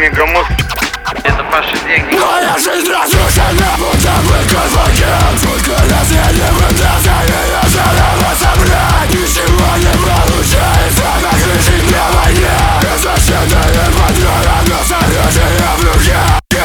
мегамозг. Это ваши деньги. Моя жизнь разрушена, будто бы конфликт. Только на свете пытался ее заново собрать. Ничего не получается, как жить на войне. Беззащитные патроны, но с оружием в руке.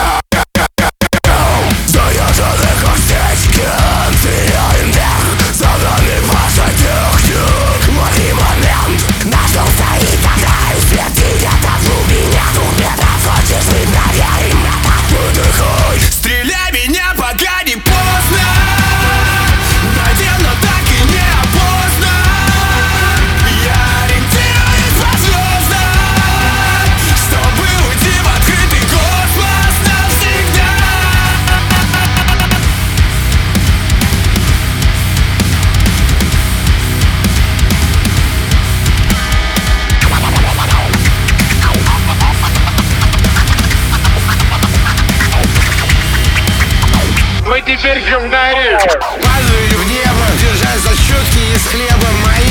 Заезженный как стечки, теряем вверх. За нами ваша техник. Мой момент, наш дом стоит одна. Свет идет от глубине. 2 метров, хочешь быть проверим. Выдыхай. Стреляй меня, пока не поздно. Найдем, но так и не опознан. Я ориентируюсь по звездам, чтобы уйти в открытый космос навсегда. Мы теперь в Гюмгаре. Падаю в небо, держась за щетки из хлеба. Мои